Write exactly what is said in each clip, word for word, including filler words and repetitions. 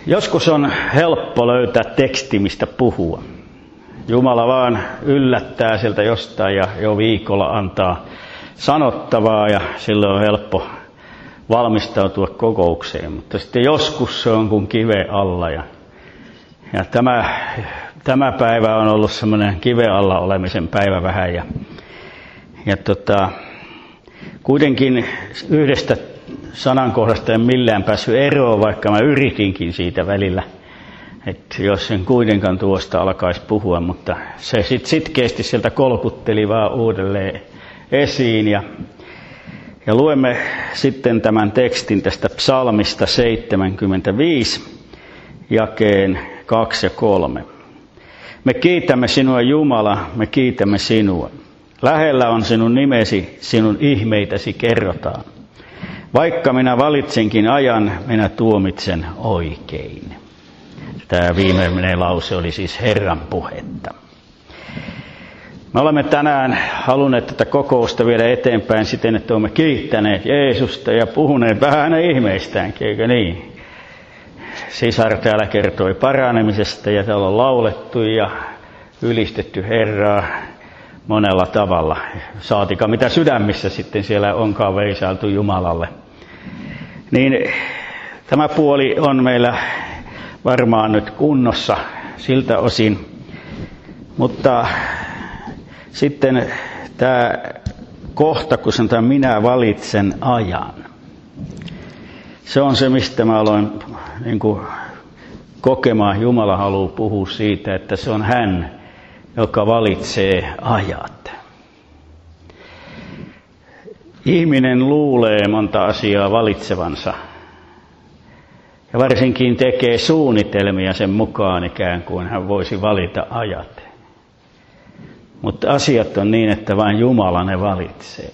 Joskus on helppo löytää teksti, mistä puhua. Jumala vaan yllättää sieltä jostain ja jo viikolla antaa sanottavaa ja silloin on helppo valmistautua kokoukseen. Mutta sitten joskus se on kuin kiven alla ja, ja tämä, tämä päivä on ollut semmoinen kiven alla olemisen päivä vähän ja, ja tota, kuitenkin yhdestä sanankohdasta en millään päässyt eroon, vaikka mä yritinkin siitä välillä, että jos sen kuitenkaan tuosta alkaisi puhua, mutta se sitten sitkeästi sieltä kolkutteli vaan uudelleen esiin. Ja, ja luemme sitten tämän tekstin tästä psalmista seitsemänkymmentäviisi, jakeen kaksi ja kolme. Me kiitämme sinua Jumala, me kiitämme sinua. Lähellä on sinun nimesi, sinun ihmeitäsi kerrotaan. Vaikka minä valitsenkin ajan, minä tuomitsen oikein. Tämä viimeinen lause oli siis Herran puhetta. Me olemme tänään halunneet tätä kokousta viedä eteenpäin siten, että olemme kiittäneet Jeesusta ja puhuneet vähän hänen ihmeistäänkin, eikö niin? Sisar täällä kertoi paranemisesta ja täällä on laulettu ja ylistetty Herraa monella tavalla. Saatika mitä sydämissä sitten siellä onkaan veisailtu Jumalalle. Niin tämä puoli on meillä varmaan nyt kunnossa siltä osin. Mutta sitten tämä kohta, kun sanotaan minä valitsen ajan. Se on se, mistä mä aloin niin kuin kokemaan. Jumala haluaa puhua siitä, että se on hän, joka valitsee ajat. Ihminen luulee monta asiaa valitsevansa. Ja varsinkin tekee suunnitelmia sen mukaan ikään kuin hän voisi valita ajat. Mutta asiat on niin, että vain Jumala ne valitsee.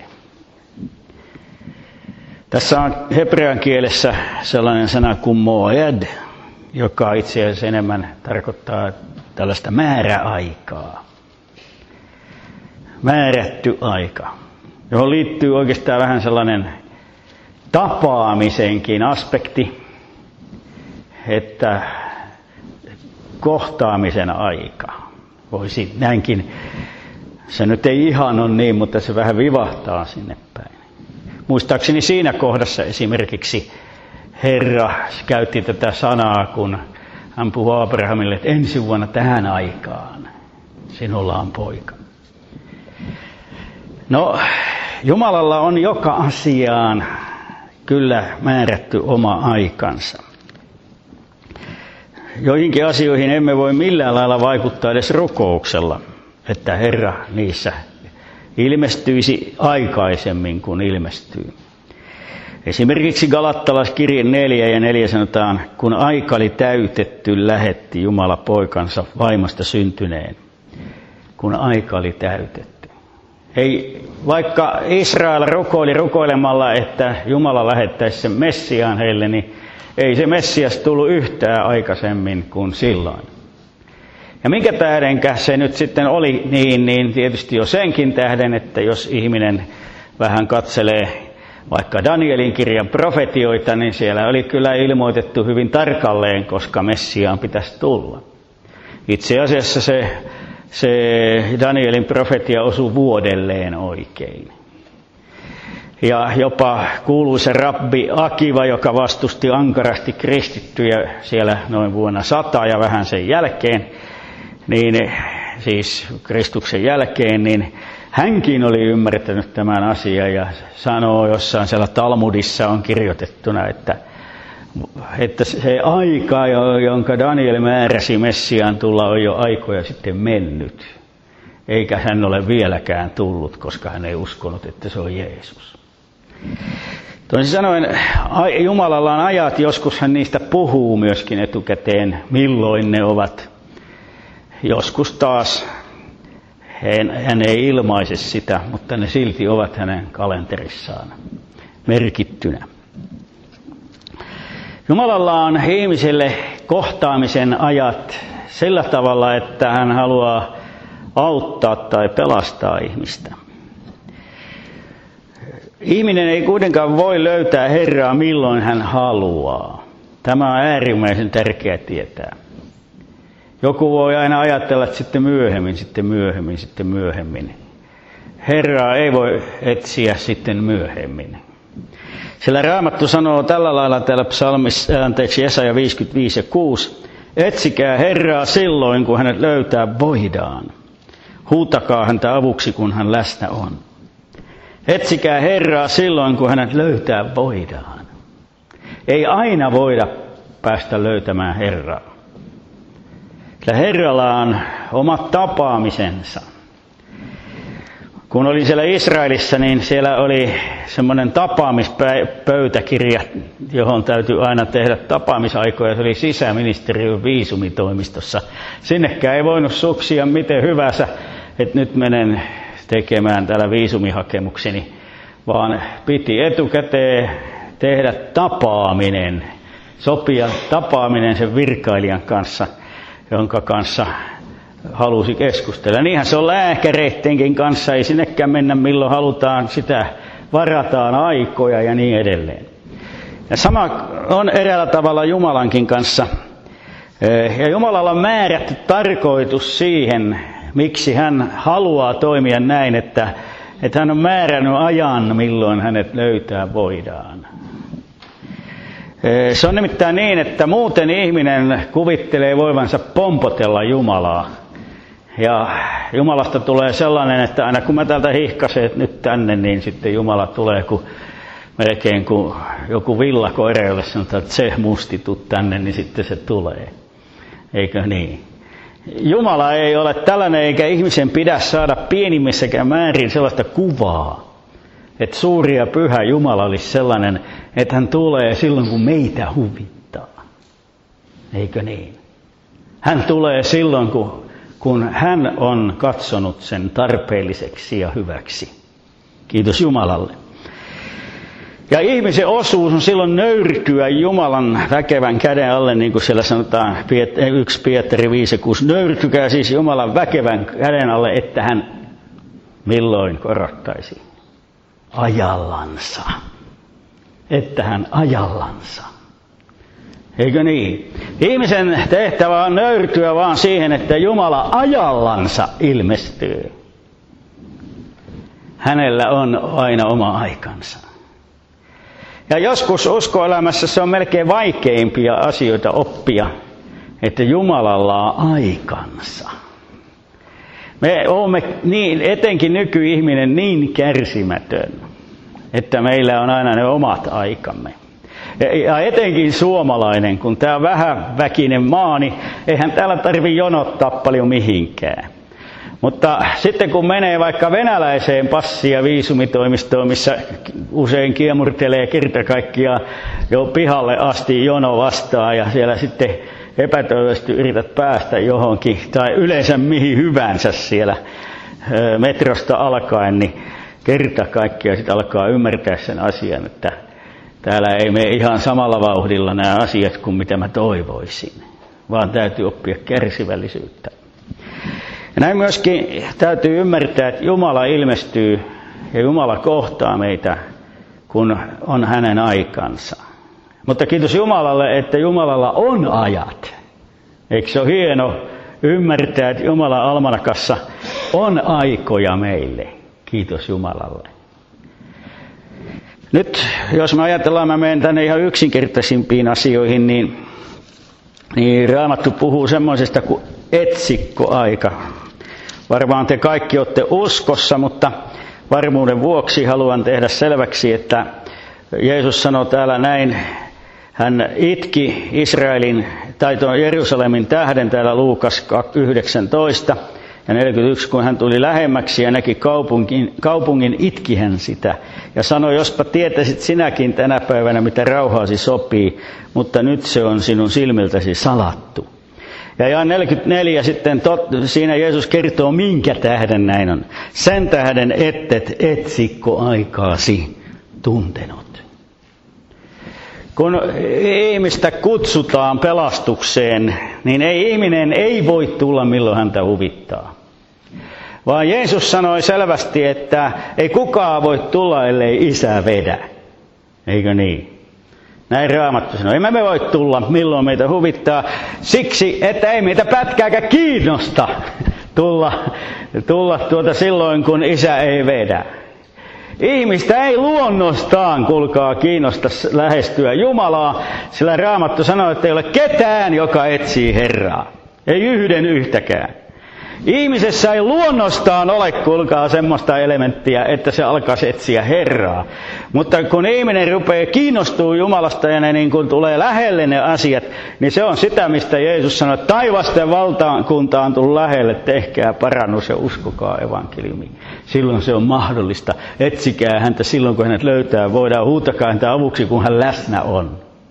Tässä on hebrean kielessä sellainen sana kuin moed, joka itse asiassa enemmän tarkoittaa tällaista määräaikaa. Määrätty aika, johon liittyy oikeastaan vähän sellainen tapaamisenkin aspekti, että kohtaamisen aika. Voisi näinkin, se nyt ei ihan ole niin, mutta se vähän vivahtaa sinne päin. Muistaakseni siinä kohdassa esimerkiksi Herra käytti tätä sanaa, kun hän puhui Abrahamille, että ensi vuonna tähän aikaan sinulla on poika. No, Jumalalla on joka asiaan kyllä määrätty oma aikansa. Joihinkin asioihin emme voi millään lailla vaikuttaa edes rukouksella, että Herra niissä ilmestyisi aikaisemmin kuin ilmestyy. Esimerkiksi Galattalaiskirje neljä ja neljä sanotaan, kun aika oli täytetty, lähetti Jumala poikansa vaimosta syntyneen. Kun aika oli täytetty. Ei, vaikka Israel rukoili rukoilemalla, että Jumala lähettäisi sen Messiaan heille, niin ei se Messias tullut yhtään aikaisemmin kuin silloin. Ja minkä tähdenkä se nyt sitten oli niin, niin tietysti jo senkin tähden, että jos ihminen vähän katselee vaikka Danielin kirjan profetioita, niin siellä oli kyllä ilmoitettu hyvin tarkalleen, koska Messiaan pitäisi tulla. Itse asiassa se, se Danielin profetia osui vuodelleen oikein. Ja jopa kuuluisa rabbi Akiva, joka vastusti ankarasti kristittyjä siellä noin vuonna sata ja vähän sen jälkeen, niin siis Kristuksen jälkeen, niin hänkin oli ymmärtänyt tämän asian ja sanoo jossain siellä Talmudissa on kirjoitettuna, että, että se aika, jonka Daniel määräsi Messiaan tulla, on jo aikoja sitten mennyt. Eikä hän ole vieläkään tullut, koska hän ei uskonut, että se on Jeesus. Toisin sanoen, Jumalalla on ajat, joskus hän niistä puhuu myöskin etukäteen, milloin ne ovat. Joskus taas hän ei ilmaise sitä, mutta ne silti ovat hänen kalenterissaan merkittynä. Jumalalla on ihmiselle kohtaamisen ajat sillä tavalla, että hän haluaa auttaa tai pelastaa ihmistä. Ihminen ei kuitenkaan voi löytää Herraa milloin hän haluaa. Tämä on äärimmäisen tärkeää tietää. Joku voi aina ajatella, että sitten myöhemmin, sitten myöhemmin, sitten myöhemmin. Herraa ei voi etsiä sitten myöhemmin. Sillä Raamattu sanoo tällä lailla täällä psalmissa, anteeksi, Jesaja viisikymmentäviisi ja kuusi. Etsikää Herraa silloin, kun hänet löytää voidaan. Huutakaa häntä avuksi, kun hän läsnä on. Etsikää Herraa silloin, kun hänet löytää voidaan. Ei aina voida päästä löytämään Herraa. Sillä Herralla on omat tapaamisensa. Kun olin siellä Israelissa, niin siellä oli semmoinen tapaamispöytäkirja, johon täytyy aina tehdä tapaamisaikoja. Se oli sisäministeriön viisumitoimistossa. Sinnekään ei voinut suksia miten hyvänsä, että nyt menen tekemään täällä viisumihakemukseni, vaan piti etukäteen tehdä tapaaminen, sopia tapaaminen sen virkailijan kanssa, jonka kanssa halusi keskustella. Niinhän se on lääkäreittenkin kanssa, ei sinnekään mennä milloin halutaan, sitä varataan aikoja ja niin edelleen. Ja sama on eräällä tavalla Jumalankin kanssa. Ja Jumalalla on määrätty tarkoitus siihen, miksi hän haluaa toimia näin, että, että hän on määrännyt ajan, milloin hänet löytää voidaan. Se on nimittäin niin, että muuten ihminen kuvittelee voivansa pompotella Jumalaa. Ja Jumalasta tulee sellainen, että aina kun mä täältä hihkasen nyt tänne, niin sitten Jumala tulee kun, melkein kuin joku villakoira, jolle sanotaan, että se musti tuu tänne, niin sitten se tulee. Eikö niin? Jumala ei ole tällainen, eikä ihmisen pidä saada pienimmissäkään määrin sellaista kuvaa, että suuri ja pyhä Jumala olisi sellainen, että hän tulee silloin, kun meitä huvittaa. Eikö niin? Hän tulee silloin, kun, kun hän on katsonut sen tarpeelliseksi ja hyväksi. Kiitos Jumalalle. Ja ihmisen osuus on silloin nöyrtyä Jumalan väkevän käden alle, niin kuin siellä sanotaan yksi Pietari viisi kuusi. Nöyrtykää siis Jumalan väkevän käden alle, että hän milloin korottaisi ajallansa. Että hän ajallansa. Eikö niin? Ihmisen tehtävä on nöyrtyä vaan siihen, että Jumala ajallansa ilmestyy. Hänellä on aina oma aikansa. Ja joskus uskoelämässä se on melkein vaikeimpia asioita oppia, että Jumalalla on aikansa. Me olemme niin, etenkin nykyihminen niin kärsimätön, että meillä on aina ne omat aikamme. Ja etenkin suomalainen, kun tämä on vähäväkinen maa, niin eihän täällä tarvitse jonottaa paljon mihinkään. Mutta sitten kun menee vaikka venäläiseen passi- ja viisumitoimistoon, missä usein kiemurtelee kerta kaikkiaan jo pihalle asti jono vastaan ja siellä sitten epätoivoisesti yrität päästä johonkin tai yleensä mihin hyvänsä siellä metrosta alkaen, niin kerta kaikkiaan sitten alkaa ymmärtää sen asian, että täällä ei mene ihan samalla vauhdilla nämä asiat kuin mitä mä toivoisin, vaan täytyy oppia kärsivällisyyttä. Ja näin myöskin täytyy ymmärtää, että Jumala ilmestyy ja Jumala kohtaa meitä, kun on hänen aikansa. Mutta kiitos Jumalalle, että Jumalalla on ajat. Eikö se ole hieno ymmärtää, että Jumalan almanakassa on aikoja meille. Kiitos Jumalalle. Nyt jos me ajatellaan, mä menen tänne ihan yksinkertaisimpiin asioihin, niin, niin Raamattu puhuu semmoisesta kuin etsikkoaika. Varmaan te kaikki olette uskossa, mutta varmuuden vuoksi haluan tehdä selväksi, että Jeesus sanoi täällä näin, hän itki Israelin tai tuon Jerusalemin tähden täällä Luukas yhdeksäntoista ja neljäkymmentäyksi, kun hän tuli lähemmäksi ja näki kaupungin, kaupungin itki hän sitä ja sanoi, jospa tietäisit sinäkin tänä päivänä, mitä rauhaasi sopii, mutta nyt se on sinun silmiltäsi salattu. Ja jae neljäkymmentäneljä sitten, tot, siinä Jeesus kertoo, minkä tähden näin on. Sen tähden ettet etsikkoaikaasi tuntenut. Kun ihmistä kutsutaan pelastukseen, niin ei ihminen ei voi tulla milloin häntä huvittaa. Vaan Jeesus sanoi selvästi, että ei kukaan voi tulla, ellei Isä vedä. Eikö niin? Näin Raamattu sanoo. Emme me voi tulla, milloin meitä huvittaa. Siksi, että ei meitä pätkääkään kiinnosta tulla, tulla tuota silloin, kun Isä ei vedä. Ihmistä ei luonnostaan, kuulkaa, kiinnosta lähestyä Jumalaa, sillä Raamattu sanoo, että ei ole ketään, joka etsii Herraa. Ei yhden yhtäkään. Ihmisessä ei luonnostaan ole, kuulkaa, semmoista elementtiä, että se alkaisi etsiä Herraa. Mutta kun ihminen rupeaa kiinnostua Jumalasta ja ne niin kun tulee lähelle ne asiat, niin se on sitä, mistä Jeesus sanoi, että taivasten valtakunta on tullut lähelle, tehkää parannus ja uskokaa evankeliumiin. Silloin se on mahdollista. Etsikää häntä silloin, kun hänet löytää. Voidaan huutakaa häntä avuksi, kun hän läsnä on.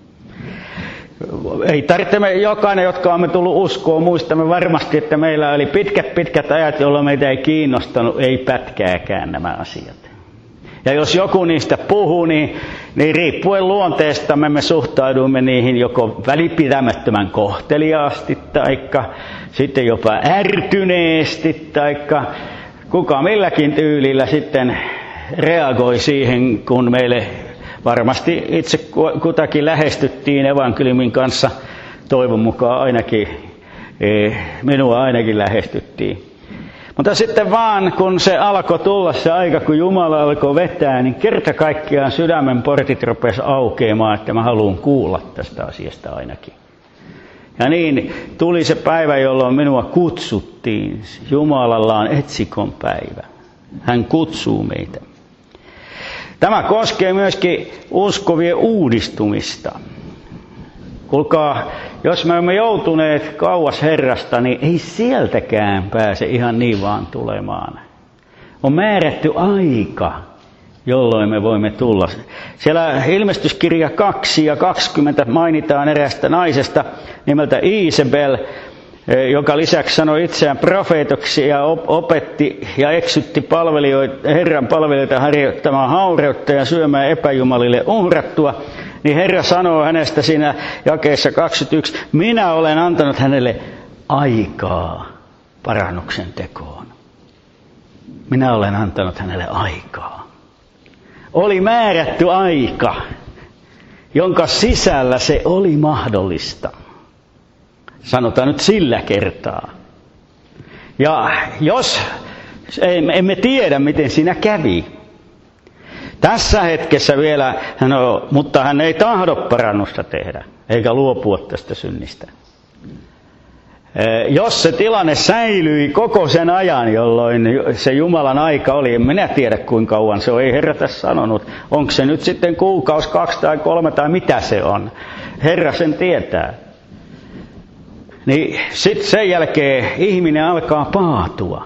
Ei tarvitse me jokainen, jotka olemme tullut uskoon, muistamme varmasti, että meillä oli pitkät pitkät ajat, jolloin meitä ei kiinnostanut, ei pätkääkään nämä asiat. Ja jos joku niistä puhuu, niin, niin riippuen luonteestamme me suhtaudumme niihin joko välipitämättömän kohteliaasti, taikka sitten jopa ärtyneesti, taikka kuka milläkin tyylillä sitten reagoi siihen, kun meille varmasti itse kutakin lähestyttiin evankeliumin kanssa, toivon mukaan ainakin, minua ainakin lähestyttiin. Mutta sitten vaan, kun se alkoi tulla se aika, kun Jumala alkoi vetää, niin kerta kaikkiaan sydämen portit rupesi aukeamaan, että mä haluan kuulla tästä asiasta ainakin. Ja niin tuli se päivä, jolloin minua kutsuttiin. Jumalalla on etsikon päivä. Hän kutsuu meitä. Tämä koskee myöskin uskovien uudistumista. Kuulkaa, jos me olemme joutuneet kauas Herrasta, niin ei sieltäkään pääse ihan niin vaan tulemaan. On määrätty aika, jolloin me voimme tulla. Siellä ilmestyskirja kaksi ja kaksikymmentä mainitaan eräästä naisesta nimeltä Iisabel, joka lisäksi sanoi itseään profeetoksi ja opetti ja eksytti palvelijoita, Herran palvelijoita harjoittamaan haureutta ja syömään epäjumalille uhrattua, niin Herra sanoo hänestä siinä jakeessa kaksikymmentäyksi, minä olen antanut hänelle aikaa parannuksen tekoon. Minä olen antanut hänelle aikaa. Oli määrätty aika, jonka sisällä se oli mahdollista. Sanotaan nyt sillä kertaa. Ja jos emme tiedä, miten siinä kävi. Tässä hetkessä vielä, no, mutta hän ei tahdo parannusta tehdä, eikä luopua tästä synnistä. Jos se tilanne säilyi koko sen ajan, jolloin se Jumalan aika oli, en minä tiedä kuinka kauan se on, ei Herra tässä sanonut. Onko se nyt sitten kuukausi, kaksi tai kolme tai mitä se on. Herra sen tietää. Niin sitten sen jälkeen ihminen alkaa paatua.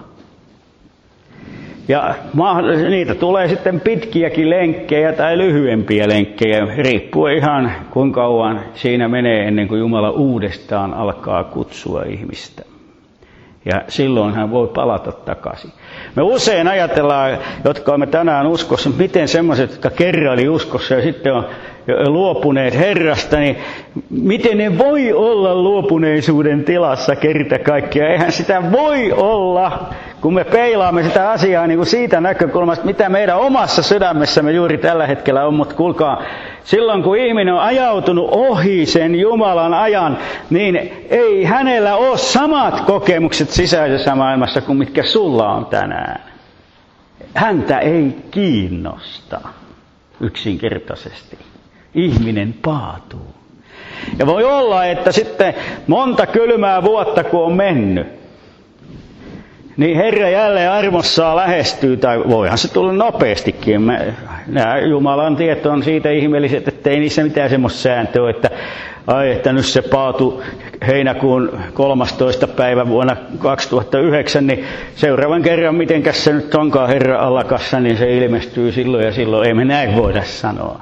Ja niitä tulee sitten pitkiäkin lenkkejä tai lyhyempiä lenkkejä, riippuen ihan kuinka kauan siinä menee ennen kuin Jumala uudestaan alkaa kutsua ihmistä. Ja silloin hän voi palata takaisin. Me usein ajatellaan, jotka olemme tänään uskossa, miten sellaiset, jotka kerran oli uskossa ja sitten on luopuneet Herrasta, niin miten ne voi olla luopuneisuuden tilassa kerta kaikkiaan? Eihän sitä voi olla, kun me peilaamme sitä asiaa niin kuin siitä näkökulmasta, mitä meidän omassa sydämessämme juuri tällä hetkellä on. Mutta kuulkaa, silloin kun ihminen on ajautunut ohi sen Jumalan ajan, niin ei hänellä ole samat kokemukset sisäisessä maailmassa kuin mitkä sulla on tänään. Häntä ei kiinnosta yksinkertaisesti. Ihminen paatuu. Ja voi olla, että sitten monta kylmää vuotta kun on mennyt, niin Herra jälleen armossaan lähestyy, tai voihan se tulla nopeastikin. Mä, nämä Jumalan tieto on siitä ihmeelliset, että ei niissä mitään semmoista sääntöä, että ai, että nyt se paatu heinäkuun kolmastoista päivä vuonna kaksituhattayhdeksän, niin seuraavan kerran, mitenkäs se nyt onkaan Herra allakassa, niin se ilmestyy silloin ja silloin. Ei me näin voida sanoa.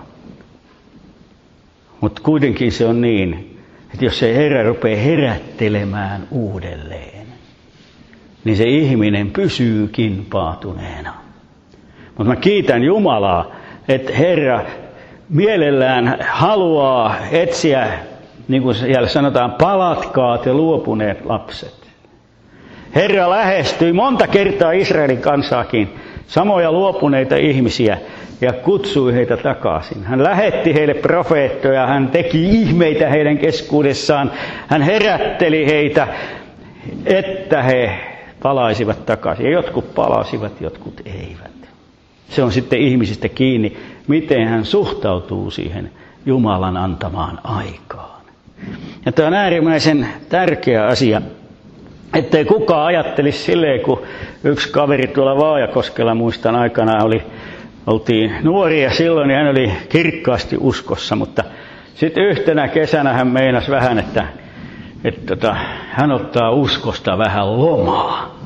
Mutta kuitenkin se on niin, että jos se Herra rupeaa herättelemään uudelleen, niin se ihminen pysyykin paatuneena. Mutta mä kiitän Jumalaa, että Herra mielellään haluaa etsiä, niin kuin siellä sanotaan, palatkaat ja luopuneet lapset. Herra lähestyi monta kertaa Israelin kansaakin samoja luopuneita ihmisiä ja kutsui heitä takaisin. Hän lähetti heille profeettoja, hän teki ihmeitä heidän keskuudessaan, hän herätteli heitä, että he palaisivat takaisin. Ja jotkut palasivat, jotkut eivät. Se on sitten ihmisistä kiinni, miten hän suhtautuu siihen Jumalan antamaan aikaan. Ja tämä on äärimmäisen tärkeä asia, ettei kukaan ajattelisi silleen, kun yksi kaveri tuolla Vaajakoskella, muistan aikana, oli, oltiin nuoria silloin, niin hän oli kirkkaasti uskossa, mutta sitten yhtenä kesänä hän meinasi vähän, että, että tota, hän ottaa uskosta vähän lomaa.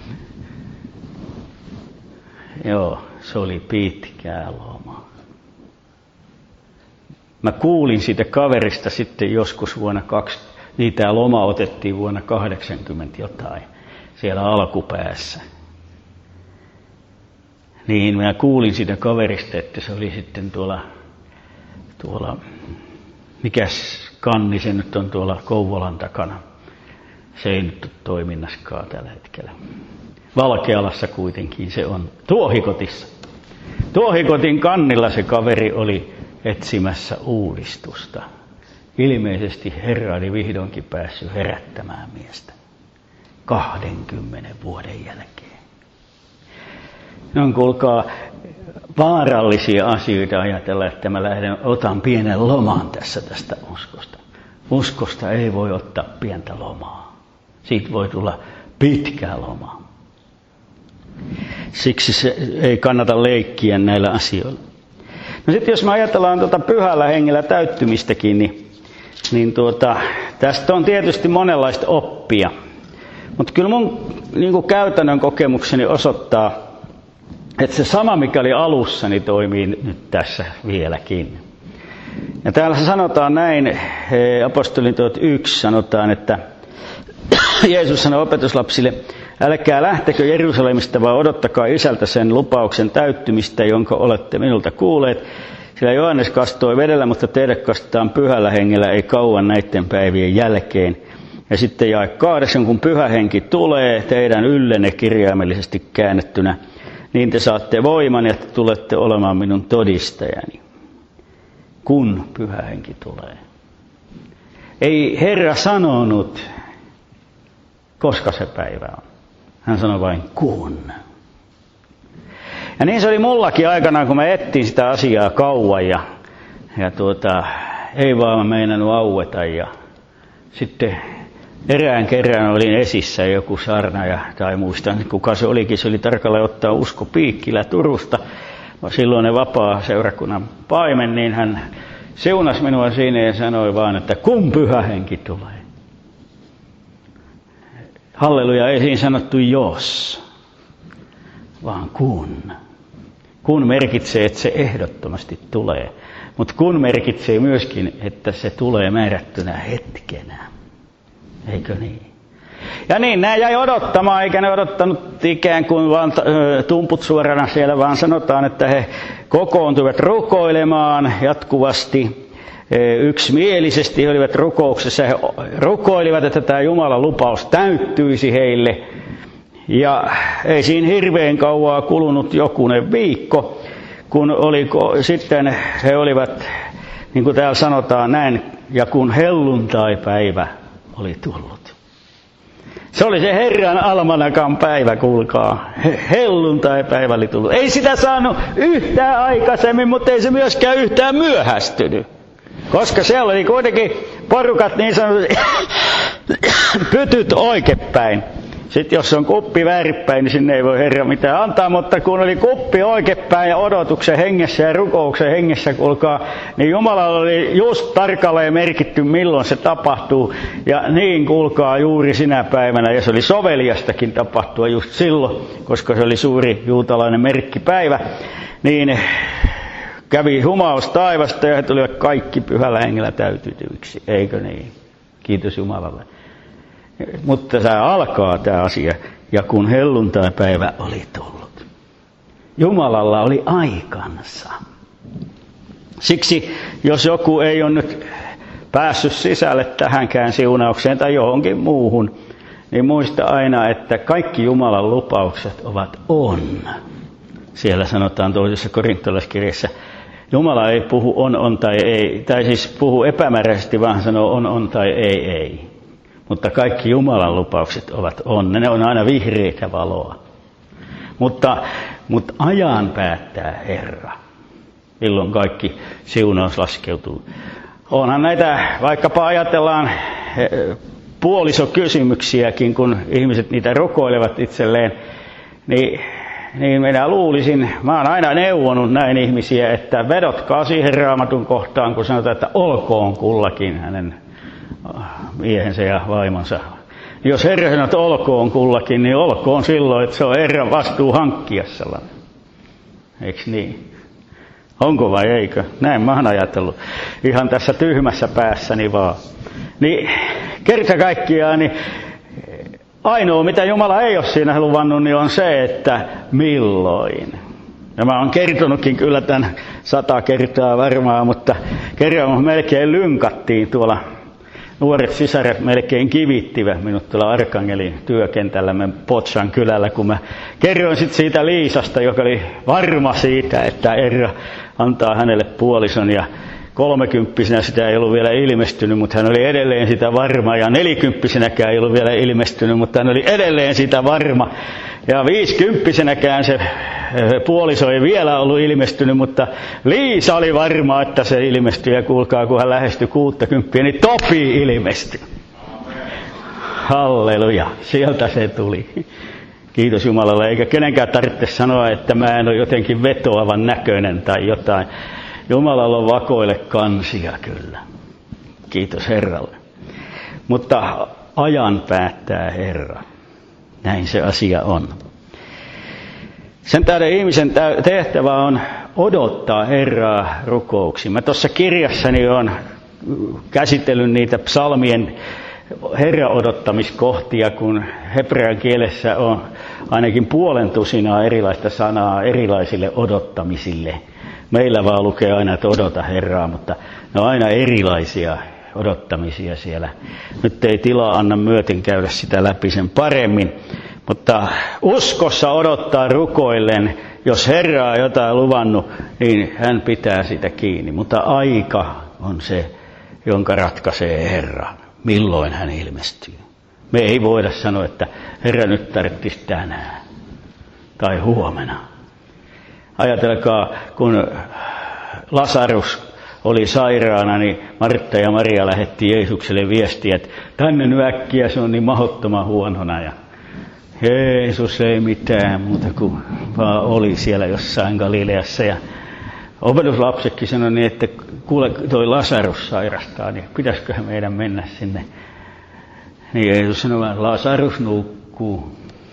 Joo, se oli pitkää lomaa. Mä kuulin siitä kaverista sitten joskus vuonna kaksi, niin tämä loma otettiin vuonna kahdeksankymmentä jotain siellä alkupäässä. Niin mä kuulin siitä kaverista, että se oli sitten tuolla, tuolla mikäs kanni se nyt on tuolla Kouvolan takana. Se ei nyt ole toiminnaskaan tällä hetkellä. Valkealassa kuitenkin se on. Tuohikotissa. Tuohikotin kannilla se kaveri oli etsimässä uudistusta. Ilmeisesti Herra oli vihdoinkin päässyt herättämään miestä. kahdenkymmenen vuoden jälkeen. Ne on kuulkaa vaarallisia asioita ajatella, että mä lähden, otan pienen loman tässä tästä uskosta. Uskosta ei voi ottaa pientä lomaa. Siitä voi tulla pitkä loma. Siksi se ei kannata leikkiä näillä asioilla. No sitten jos me ajatellaan tuota pyhällä hengellä täyttymistäkin, niin, niin tuota, tästä on tietysti monenlaista oppia. Mutta kyllä mun niin kuin käytännön kokemukseni osoittaa, että se sama mikä oli alussa, niin toimii nyt tässä vieläkin. Ja täällä sanotaan näin, apostolin yksi sanotaan, että Jeesus sanoi opetuslapsille, älkää lähtekö Jerusalemista, vaan odottakaa Isältä sen lupauksen täyttymistä, jonka olette minulta kuulleet. Sillä Johannes kastoi vedellä, mutta teidät kastetaan pyhällä hengellä, ei kauan näiden päivien jälkeen. Ja sitten jae kahdeksan, kun pyhä henki tulee teidän yllenne kirjaimellisesti käännettynä, niin te saatte voiman ja te tulette olemaan minun todistajani, kun pyhä henki tulee. Ei Herra sanonut, koska se päivä on. Hän sanoi vain kun. Ja niin se oli mullakin aikanaan, kun mä etsin sitä asiaa kauan ja, ja tuota, ei vaan meinannut aueta. Ja sitten erään kerran olin esissä joku saarnaaja, tai muistan kuka se olikin, se oli tarkalleen ottaa Usko Piikkilä Turusta. Silloinen vapaa seurakunnan paimen, niin hän seunasi minua siinä ja sanoi vaan, että kun pyhä henki tulee. Halleluja, ei siinä sanottu jos, vaan kun. Kun merkitsee, että se ehdottomasti tulee. Mutta kun merkitsee myöskin, että se tulee määrättynä hetkenä. Eikö niin? Ja niin, nämä jäi odottamaan, eikä ne odottanut ikään kuin vaan tumput suorana siellä, vaan sanotaan, että he kokoontuivat rukoilemaan jatkuvasti. Yksimielisesti he olivat rukouksessa. He rukoilivat, että tämä Jumalan lupaus täyttyisi heille. Ja ei siinä hirveän kauaa kulunut jokunen viikko, kun oli, sitten he olivat, niin kuin täällä sanotaan näin, ja kun helluntaipäivä oli tullut. Se oli se Herran almanakan päivä, kuulkaa. Helluntaipäivä oli tullut. Ei sitä saanut yhtään aikaisemmin, mutta ei se myöskään yhtään myöhästynyt. Koska siellä oli kuitenkin porukat niin sanotusti pytyt oikepäin. Sitten jos on kuppi väärinpäin, niin sinne ei voi Herra mitään antaa, mutta kun oli kuppi oikepäin ja odotuksen hengessä ja rukouksen hengessä, kuulkaa, niin Jumalalla oli just tarkalleen merkitty, milloin se tapahtuu. Ja niin, kuulkaa, juuri sinä päivänä, ja se oli soveliastakin tapahtua just silloin, koska se oli suuri juutalainen merkkipäivä, niin kävi humaus taivasta ja he tulivat kaikki pyhällä hengellä täytetyiksi, eikö niin? Kiitos Jumalalle. Mutta tämä alkaa tämä asia, ja kun helluntaipäivä oli tullut. Jumalalla oli aikansa. Siksi, jos joku ei ole nyt päässyt sisälle tähänkään siunaukseen tai johonkin muuhun, niin muista aina, että kaikki Jumalan lupaukset ovat on. Siellä sanotaan toisessa korintolaiskirjassa, Jumala ei puhu on, on tai ei, tai siis puhu epämääräisesti, vaan sanoo on, on tai ei, ei. Mutta kaikki Jumalan lupaukset ovat on. Ne on aina vihreitä valoa. Mutta, mutta ajan päättää Herra, milloin kaikki siunaus laskeutuu. Onhan näitä, vaikkapa ajatellaan puolisokysymyksiäkin, kun ihmiset niitä rukoilevat itselleen, niin, niin minä luulisin, mä oon aina neuvonut näin ihmisiä, että vedotkaa siihen Raamatun kohtaan, kun sanotaan, että olkoon kullakin hänen miehensä ja vaimonsa. Jos Herra sanoo, että olkoon kullakin, niin olkoon silloin, että se on Herran vastuu hankkia sellainen. Eikö niin? Onko vai eikö? Näin mä oon ajatellut. Ihan tässä tyhmässä päässäni vaan. Niin kerta kaikkiaan, niin ainoa mitä Jumala ei ole siinä luvannut, niin on se, että milloin. Ja mä oon kertonutkin kyllä tämän sata kertaa varmaan, mutta kerran melkein lynkattiin tuolla. Nuoret sisaret melkein kivittivät minut tuolla Arkangelin työkentällä Potsan kylällä, kun mä kerroin sit siitä Liisasta, joka oli varma siitä, että Herra antaa hänelle puolison. Ja kolmekymppisenä sitä ei ollut vielä ilmestynyt, mutta hän oli edelleen sitä varma. Ja nelikymppisenäkään ei ollut vielä ilmestynyt, mutta hän oli edelleen sitä varma. Ja viisikymppisenäkään se puoliso ei vielä ollut ilmestynyt, mutta Liisa oli varma, että se ilmestyi. Ja kuulkaa, kun hän lähestyi kuuttakymppiä, niin Topi ilmestyi. Halleluja, sieltä se tuli. Kiitos Jumalalle, eikä kenenkään tarvitse sanoa, että mä en ole jotenkin vetoavan näköinen tai jotain. Jumalalla on vakoille kansia kyllä. Kiitos Herralle. Mutta ajan päättää Herra. Näin se asia on. Sen tähden ihmisen tehtävä on odottaa Herraa rukouksiin. Mä tuossa kirjassani olen käsitellyt niitä psalmien Herran odottamiskohtia, kun hebrean kielessä on ainakin puolen tusinaa erilaista sanaa erilaisille odottamisille. Meillä vaan lukee aina, että odota Herraa, mutta ne on aina erilaisia odottamisia siellä. Nyt ei tilaa anna myöten käydä sitä läpi sen paremmin, mutta uskossa odottaa rukoillen, jos Herra on jotain luvannut, niin hän pitää sitä kiinni. Mutta aika on se, jonka ratkaisee Herra, milloin hän ilmestyy. Me ei voida sanoa, että Herra nyt tarvitsisi tänään tai huomenna. Ajatelkaa, kun Lasarus oli sairaana, niin Martta ja Maria lähetti Jeesukselle viestiä, että tänne nyt äkkiä, se on niin mahdottoman huonona. Ja Jeesus ei mitään muuta kuin vaan oli siellä jossain Galileassa. Ja opetuslapsetkin sanoi niin, että kuule, toi Lasarus sairastaa, niin pitäisiköhän meidän mennä sinne. Niin Jeesus sanoi, että Lasarus nukkuu.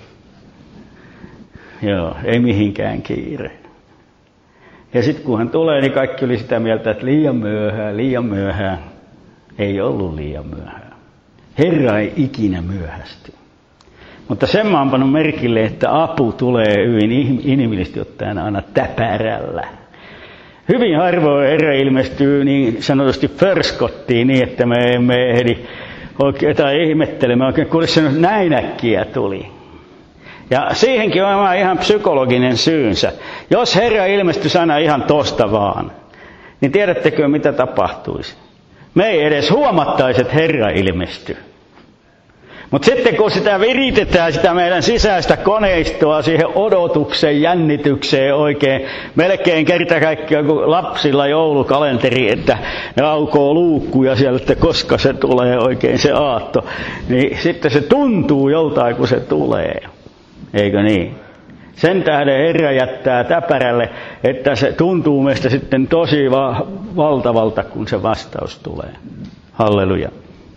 Joo, ei mihinkään kiire. Ja sitten kun hän tulee, niin kaikki oli sitä mieltä, että liian myöhään, liian myöhään. Ei ollut liian myöhään. Herra ei ikinä myöhästy. Mutta sen mä oon pannut merkille, että apu tulee hyvin inhimillisesti ottaen aina täpärällä. Hyvin harvoin Herra ilmestyy niin sanotusti förskottiin niin, että me emme ehdi oikein tai ihmettelemään oikein, kun se näin äkkiä tuli. Ja siihenkin on ihan psykologinen syynsä. Jos Herra ilmestyisi aina ihan tosta vaan, niin tiedättekö mitä tapahtuisi? Me ei edes huomattaisi, että Herra ilmestyy. Mutta sitten kun sitä viritetään, sitä meidän sisäistä koneistoa siihen odotuksen jännitykseen oikein, melkein kerta kaikkiaan kuin lapsilla joulukalenteri, että ne aukoo luukkuja sieltä, että koska se tulee oikein se aatto, niin sitten se tuntuu joltain, kun se tulee. Eikö niin? Sen tähden Herra jättää täpärälle, että se tuntuu meistä sitten tosi va- valtavalta, kun se vastaus tulee. Halleluja.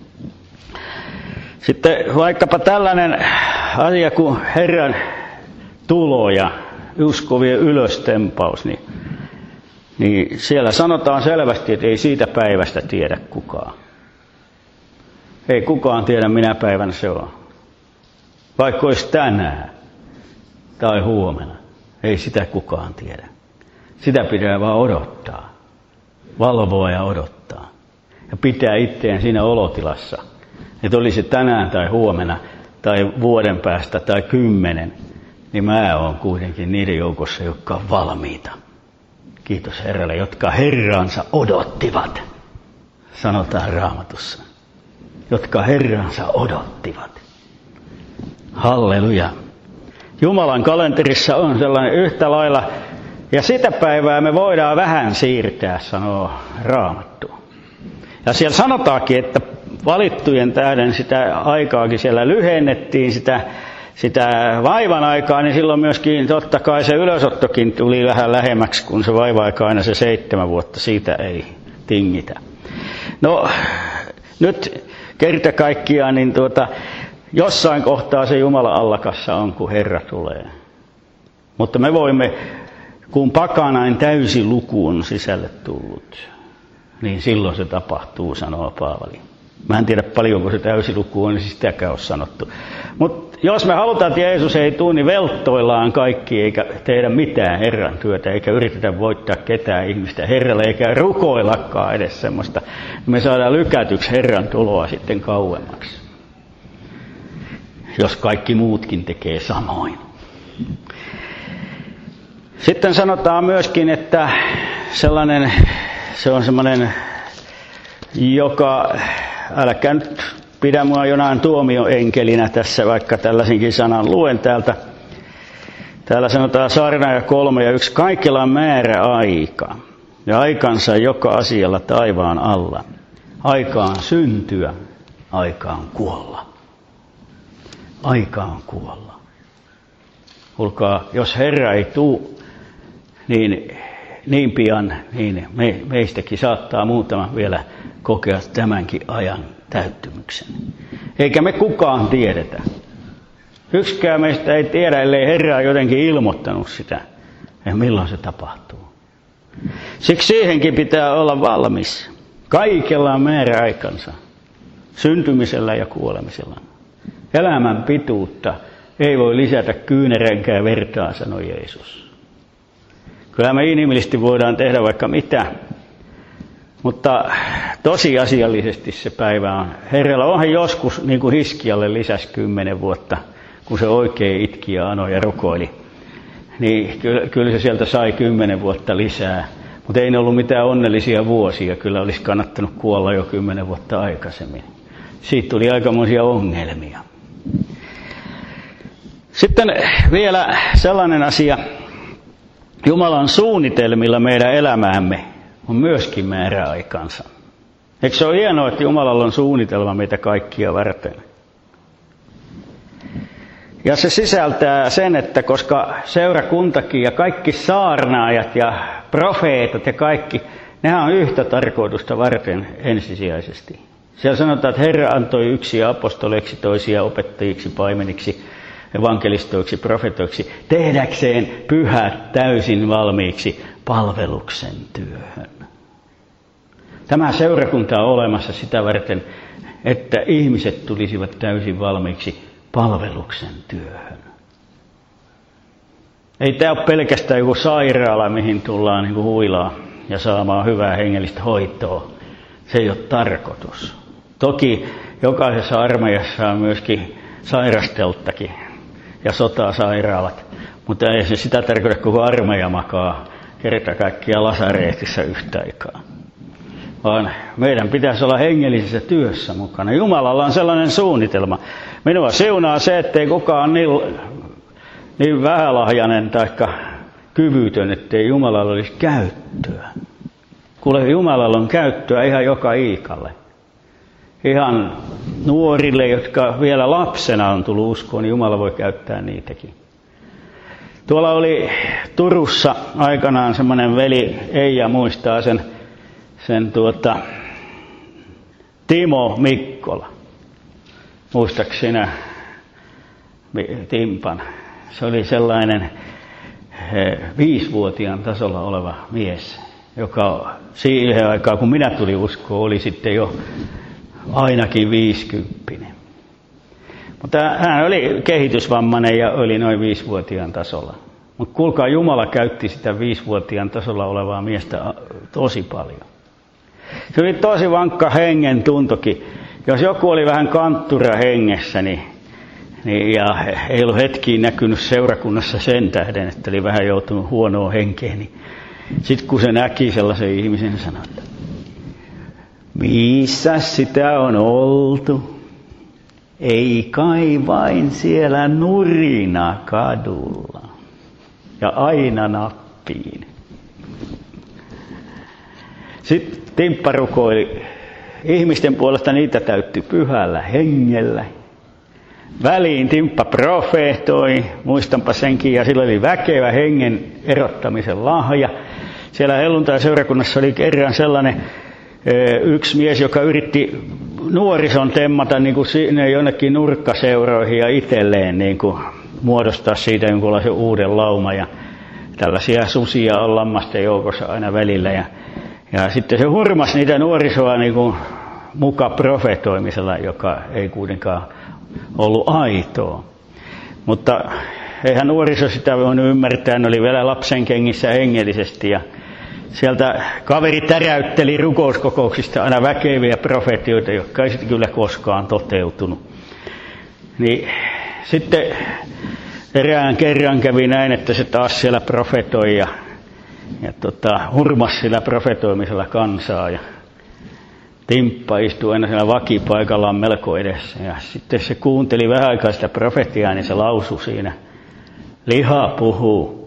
Sitten vaikkapa tällainen asia kuin Herran tulo ja uskovien ylöstempaus, niin, niin siellä sanotaan selvästi, että ei siitä päivästä tiedä kukaan. Ei kukaan tiedä, minä päivänä se on. Vaikka olisi tänään tai huomenna, ei sitä kukaan tiedä. Sitä pitää vaan odottaa, valvoa ja odottaa. Ja pitää itseään siinä olotilassa, että oli se tänään tai huomenna tai vuoden päästä tai kymmenen, niin mä oon kuitenkin niiden joukossa, jotka on valmiita. Kiitos Herralle, jotka Herransa odottivat, sanotaan Raamatussa. Jotka Herransa odottivat. Halleluja. Jumalan kalenterissa on sellainen yhtä lailla, ja sitä päivää me voidaan vähän siirtää, sanoo Raamattu. Ja siellä sanotaankin, että valittujen tähden sitä aikaakin siellä lyhennettiin, sitä, sitä vaivan aikaa, niin silloin myöskin totta kai se ylösottokin tuli vähän lähemmäksi, kun se vaiva-aika aina se seitsemän vuotta, siitä ei tingitä. No nyt kerta kaikkiaan, niin tuota, jossain kohtaa se Jumala allakassa on, kun Herra tulee. Mutta me voimme, kun pakanain täysi luku on sisälle tullut, niin silloin se tapahtuu, sanoo Paavali. Mä en tiedä paljonko se täysi luku on, niin sitäkään ole sanottu. Mutta jos me halutaan, että Jeesus ei tule, niin velttoillaan kaikki, eikä tehdä mitään Herran työtä, eikä yritetä voittaa ketään ihmistä Herralle, eikä rukoillakaan edes semmoista. Me saadaan lykätyksi Herran tuloa sitten kauemmaksi, jos kaikki muutkin tekee samoin. Sitten sanotaan myöskin, että sellainen, se on semmoinen, joka, älkää nyt pidä mua jonain tuomioenkelinä tässä, vaikka tällaisenkin sanan luen täältä. Täällä sanotaan saarnaaja kolme ja yksi, kaikilla on määrä aika ja aikansa joka asialla taivaan alla. Aika on syntyä, aika on kuolla. Aika on kuolla. Kuulkaa, jos Herra ei tuu, niin niin pian niin me, meistäkin saattaa muutama vielä kokea tämänkin ajan täyttymyksen. Eikä me kukaan tiedetä. Yksikään meistä ei tiedä, ellei Herra ole jotenkin ilmoittanut sitä, ja milloin se tapahtuu. Siksi siihenkin pitää olla valmis. Kaikella on määräaikansa, syntymisellä ja kuolemisella. Elämän pituutta ei voi lisätä kyynäränkään vertaa, sanoi Jeesus. Kyllä me inhimillisesti voidaan tehdä vaikka mitä, mutta tosiasiallisesti se päivä on. Herralla onhan joskus, niin kuin Hiskialle lisäsi kymmenen vuotta, kun se oikein itki ja anoi ja rukoili. Niin kyllä, kyllä se sieltä sai kymmenen vuotta lisää, mutta ei ne ollut mitään onnellisia vuosia. Kyllä olisi kannattanut kuolla jo kymmenen vuotta aikaisemmin. Siitä tuli aikamoisia ongelmia. Sitten vielä sellainen asia. Jumalan suunnitelmilla meidän elämäämme on myöskin määräaikansa. Eikö se ole hienoa, että Jumalalla on suunnitelma meitä kaikkia varten? Ja se sisältää sen, että koska seurakuntakin ja kaikki saarnaajat ja profeetat ja kaikki, nehän on yhtä tarkoitusta varten ensisijaisesti. Siellä sanotaan, että Herra antoi yksiä apostoleiksi, toisia opettajiksi, paimeniksi, evankelistoiksi, profetoiksi, tehdäkseen pyhät täysin valmiiksi palveluksen työhön. Tämä seurakunta on olemassa sitä varten, että ihmiset tulisivat täysin valmiiksi palveluksen työhön. Ei tämä ole pelkästään joku sairaala, mihin tullaan niin kuin huilaa ja saamaan hyvää hengellistä hoitoa. Se ei ole tarkoitus. Toki jokaisessa armeijassa on myöskin sairastelttakin ja sotasairaalat, mutta ei se sitä tarkoita, koko armeija makaa kerta kaikkiaan lasareetissa yhtä aikaa. Vaan meidän pitäisi olla hengellisessä työssä mukana. Jumalalla on sellainen suunnitelma. Minua siunaa se, ettei kukaan niin, niin vähälahjainen tai kyvytön, ettei Jumalalla olisi käyttöä. Kuule, Jumalalla on käyttöä ihan joka iikalle. Ihan nuorille, jotka vielä lapsena on tullut uskoon, niin Jumala voi käyttää niitäkin. Tuolla oli Turussa aikanaan semmoinen veli, Eija muistaa sen, sen tuota, Timo Mikkola. Muistatko sinä Timpan? Se oli sellainen viisivuotiaan tasolla oleva mies, joka siihen aikaan, kun minä tulin uskoon, oli sitten jo ainakin viisikymppinen. Mutta hän oli kehitysvammainen ja oli noin viisivuotiaan tasolla. Mutta kuulkaa, Jumala käytti sitä viisivuotiaan tasolla olevaa miestä tosi paljon. Se oli tosi vankka hengen tuntokin. Jos joku oli vähän kanttura hengessä, niin, Niin, ja ei ollut hetkiin näkynyt seurakunnassa sen tähden, että oli vähän joutunut huonoon henkeen. Niin sitten kun se näki sellaisen ihmisen, niin sanoi, että missä sitä on oltu? Ei kai vain siellä Nurina kadulla. Ja aina nappiin. Sitten Timppa rukoili. Ihmisten puolesta niitä täytti pyhällä hengellä. Väliin Timppa profeetoi, muistanpa senkin, ja sillä oli väkevä hengen erottamisen lahja. Siellä helluntai-seurakunnassa oli kerran sellainen yksi mies, joka yritti nuorison temmata niin kuin sinne jonnekin nurkkaseuroihin ja itselleen niin kuin muodostaa siitä jonkunlaisen uuden lauma. Ja tällaisia susia on lammasten joukossa aina välillä. Ja, ja sitten se hurmasi niitä nuorisoa niin kuin muka profetoimisella, joka ei kuitenkaan ollut aitoa. Mutta eihän nuoriso sitä voinut ymmärtää, ne oli vielä lapsen kengissä hengellisesti. Ja sieltä kaveri täräytteli rukouskokouksista aina väkeviä profetioita, jotka ei sitten kyllä koskaan toteutunut. Niin sitten erään kerran kävi näin, että se taas siellä profetoi ja, ja tota, hurmasi sillä profetoimisella kansaa. Ja Timppa istui aina siellä vakipaikallaan melko edessä. Ja sitten se kuunteli vähän aikaa sitä profetiaa, niin se lausui siinä, liha puhuu.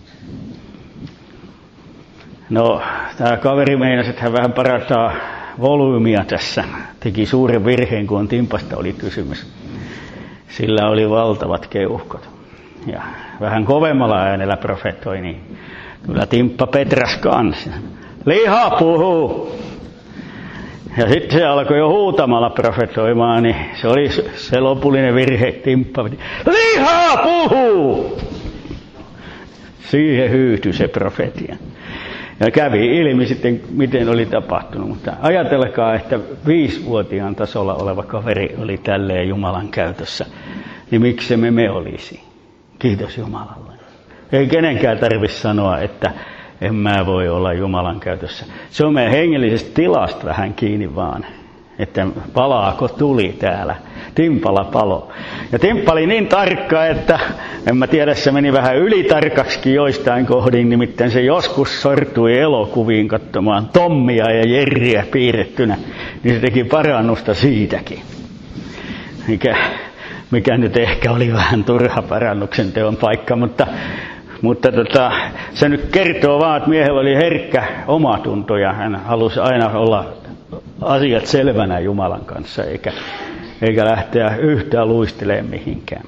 No, tämä kaveri meinasi, että hän vähän parantaa volyymia tässä. Teki suuren virheen, kun Timpasta oli kysymys. Sillä oli valtavat keuhkot. Ja vähän kovemmalla äänellä profetoi, niin kyllä Timppa petras kanssa. Liha puhuu! Ja sitten se alkoi jo huutamalla profetoimaan, niin se oli se lopullinen virhe, Timppa. Liha puhuu! Siihen hyytyi se profetia. Ja kävi ilmi sitten, miten oli tapahtunut. Mutta ajatelkaa, että viisivuotiaan tasolla oleva kaveri oli tälleen Jumalan käytössä. Niin miksi me me olisi? Kiitos Jumalalle. Ei kenenkään tarvitse sanoa, että en mä voi olla Jumalan käytössä. Se on meidän hengellisestä tilasta vähän kiinni vaan. Että palaako tuli täällä. Timpalla palo. Ja Timppa oli niin tarkka, että en mä tiedä, se meni vähän ylitarkaksikin joistain kohdin, nimittäin se joskus sortui elokuviin katsomaan Tommia ja Jerriä piirrettynä, niin se teki parannusta siitäkin. Mikä, mikä nyt ehkä oli vähän turha parannuksen teon paikka, mutta, mutta tota, se nyt kertoo vaan, että miehellä oli herkkä omatunto ja hän halusi aina olla asiat selvänä Jumalan kanssa, eikä eikä lähteä yhtään luistelemaan mihinkään.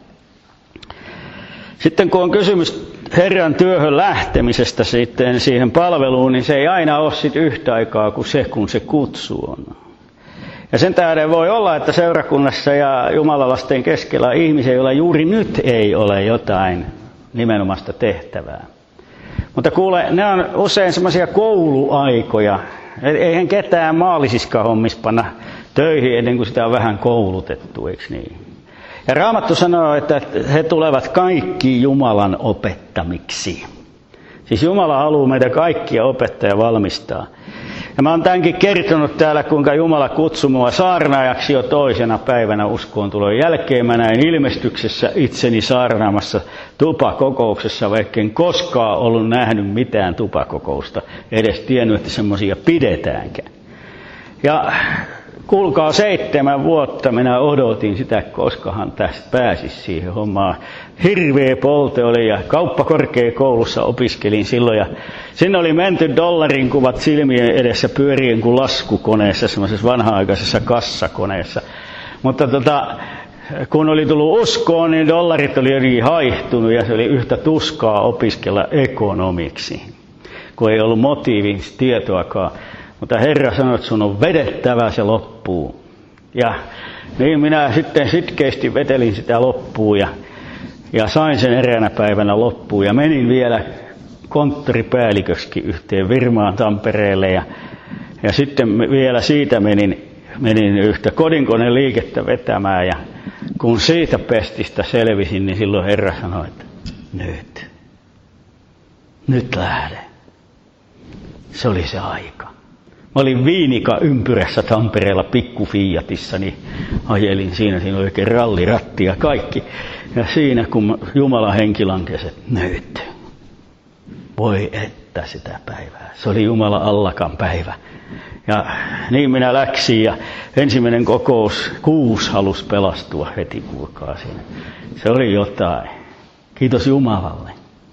Sitten kun on kysymys Herran työhön lähtemisestä sitten siihen palveluun, niin se ei aina ole sit yhtä aikaa kuin se, kun se kutsu on. Ja sen tähden voi olla, että seurakunnassa ja jumalalasten keskellä on ihmisiä, joilla juuri nyt ei ole jotain nimenomaista tehtävää. Mutta kuule, ne on usein semmoisia kouluaikoja. Eihän ketään maallisiskaan hommissa panna töihin ennen kuin sitä on vähän koulutettu, eikö niin? Ja Raamattu sanoo, että he tulevat kaikki Jumalan opettamiksi. Siis Jumala haluaa meitä kaikkia opettaa ja valmistaa. Ja mä oon tämänkin kertonut täällä, kuinka Jumala kutsui mua saarnaajaksi jo toisena päivänä uskoon tulon jälkeen. Mä näin ilmestyksessä itseni saarnaamassa tupakokouksessa, vaikka en koskaan ollut nähnyt mitään tupakokousta. Edes tiennyt, että semmoisia pidetäänkään. Ja kuulkaa, seitsemän vuotta minä odotin sitä, koskahan tästä pääsisi siihen hommaan. Hirveä polte oli ja kauppakorkeakoulussa opiskelin silloin. Ja sinne oli menty dollarin kuvat silmien edessä pyörien kuin laskukoneessa, semmoisessa vanha-aikaisessa kassakoneessa. Mutta tota, kun oli tullut uskoon, niin dollarit oli jotenkin haihtunut ja se oli yhtä tuskaa opiskella ekonomiksi, kun ei ollut motiivista tietoakaan. Mutta Herra sanoi, että sun on vedettävä se loppuu. Ja niin minä sitten sitkeästi vetelin sitä loppuun ja, ja sain sen eräänä päivänä loppuun. Ja menin vielä konttoripäälliköskin yhteen Virmaan Tampereelle. Ja, ja sitten vielä siitä menin, menin yhtä kodinkoneliikettä vetämään. Ja kun siitä pestistä selvisin, niin silloin Herra sanoi, että nyt, nyt lähde. Se oli se aika. Mä olin Viinika ympyrässä Tampereella pikku Fiatissa, niin ajelin siinä, siinä oli oikein ralliratti ja kaikki. Ja siinä kun Jumalan henki lankesi, että nyt, voi että sitä päivää. Se oli Jumalan Allakan päivä. Ja niin minä läksin ja ensimmäinen kokous, kuusi halusi pelastua heti, kuulkaa siinä. Se oli jotain. Kiitos Jumalalle.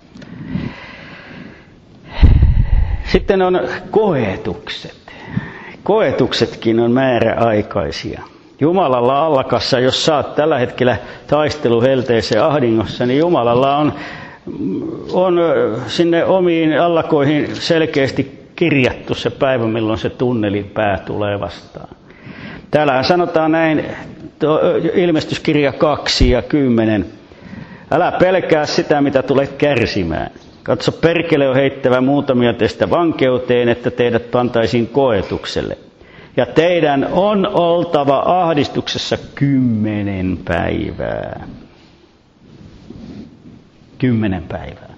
Sitten on koetukset. Koetuksetkin on määräaikaisia. Jumalalla Allakassa, jos saat tällä hetkellä taisteluhelteeseen ahdingossa, niin Jumalalla on, on sinne omiin allakoihin selkeästi kirjattu se päivä, milloin se tunnelin pää tulee vastaan. Täällähän sanotaan näin, ilmestyskirja kaksi ja kymmenen. Älä pelkää sitä, mitä tulet kärsimään. Katso, perkele on heittävä muutamia teistä vankeuteen, että teidät pantaisiin koetukselle. Ja teidän on oltava ahdistuksessa kymmenen päivää. Kymmenen päivää.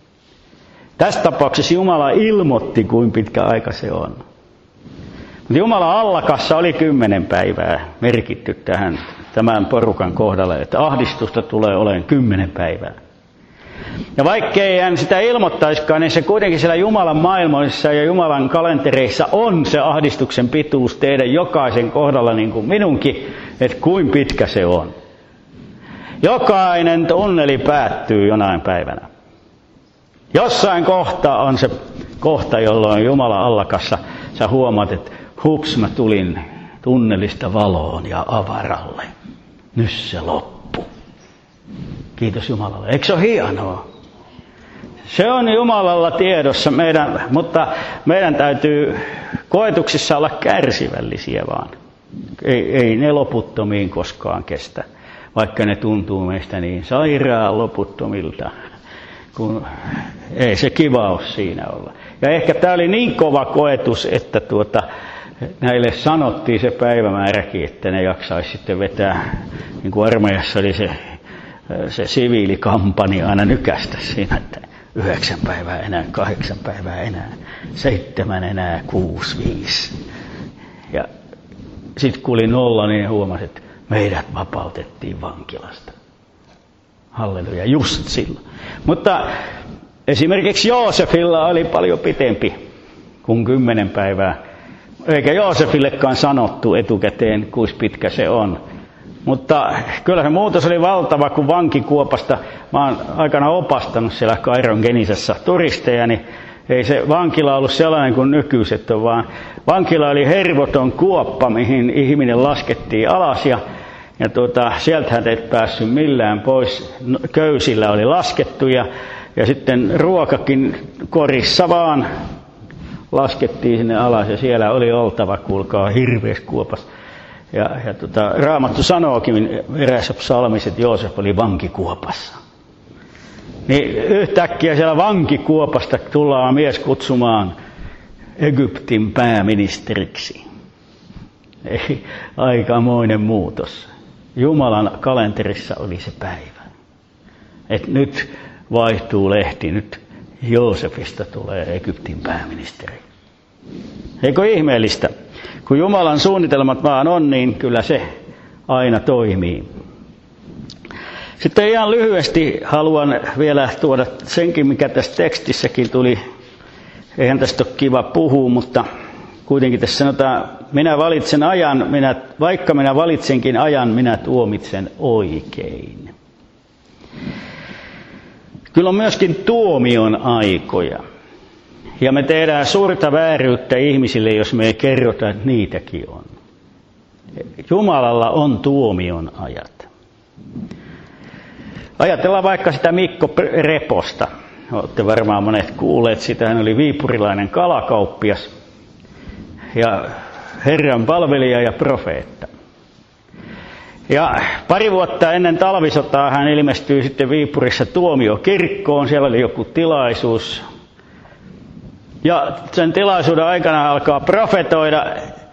Tässä tapauksessa Jumala ilmoitti, kuinka pitkä aika se on. Mutta Jumala Allakassa oli kymmenen päivää merkitty tähän, tämän porukan kohdalle, että ahdistusta tulee olemaan kymmenen päivää. Ja vaikkei hän sitä ilmoittaisikaan, niin se kuitenkin siellä Jumalan maailmoissa ja Jumalan kalentereissa on se ahdistuksen pituus teidän jokaisen kohdalla, niin kuin minunkin, että kuinka pitkä se on. Jokainen tunneli päättyy jonain päivänä. Jossain kohtaa on se kohta, jolloin Jumalan Allakassa sä huomaat, että hups, mä tulin tunnelista valoon ja avaralle. Nyt se loppu. Kiitos Jumalalle. Eikö se ole hienoa? Se on Jumalalla tiedossa, meidän, mutta meidän täytyy koetuksissa olla kärsivällisiä vaan. Ei, ei ne loputtomiin koskaan kestä, vaikka ne tuntuu meistä niin sairaan loputtomilta, kun ei se kiva ole siinä olla. Ja ehkä tämä oli niin kova koetus, että tuota, näille sanottiin se päivämääräkin, että ne jaksaisi sitten vetää, niin kuin armeijassa oli se, se siviilikampanja aina nykästä siinä, että yhdeksän päivää enää, kahdeksan päivää enää, seitsemän enää, kuusi, viisi. Ja sitten kun oli nolla, niin huomasi, että meidät vapautettiin vankilasta. Halleluja, just silloin. Mutta esimerkiksi Joosefilla oli paljon pitempi kuin kymmenen päivää. Eikä Joosefillekaan sanottu etukäteen, kuinka pitkä se on. Mutta kyllä se muutos oli valtava, kun vankikuopasta, mä oon aikana opastanut siellä Kairon Genisassa turisteja, niin ei se vankila ollut sellainen kuin nykyiset on, vaan vankila oli hervoton kuoppa, mihin ihminen laskettiin alas ja, ja tuota, sieltähän et päässyt millään pois. Köysillä oli laskettu ja, ja sitten ruokakin korissa vaan laskettiin sinne alas ja siellä oli oltava, kuulkaa, hirveässä kuopassa. Ja, ja tota, Raamattu sanookin erässä psalmissa, että Joosef oli vankikuopassa. Niin yhtäkkiä siellä vankikuopasta tullaan mies kutsumaan Egyptin pääministeriksi. Ei, aikamoinen muutos. Jumalan kalenterissa oli se päivä. Että nyt vaihtuu lehti, nyt Joosefista tulee Egyptin pääministeri. Eikö ihmeellistä? Kun Jumalan suunnitelmat vaan on, niin kyllä se aina toimii. Sitten ihan lyhyesti haluan vielä tuoda senkin, mikä tässä tekstissäkin tuli. Eihän tästä ole kiva puhua, mutta kuitenkin tässä sanotaan, minä valitsen ajan, minä, vaikka minä valitsenkin ajan, minä tuomitsen oikein. Kyllä on myöskin tuomion aikoja. Ja me tehdään suurta vääryyttä ihmisille, jos me ei kerrota, että niitäkin on. Jumalalla on tuomion ajat. Ajatellaan vaikka sitä Mikko Reposta. Olette varmaan monet kuulleet sitä. Hän oli viipurilainen kalakauppias ja Herran palvelija ja profeetta. Ja pari vuotta ennen talvisotaa hän ilmestyi sitten Viipurissa tuomiokirkkoon. Siellä oli joku tilaisuus. Ja sen tilaisuuden aikana alkaa profetoida,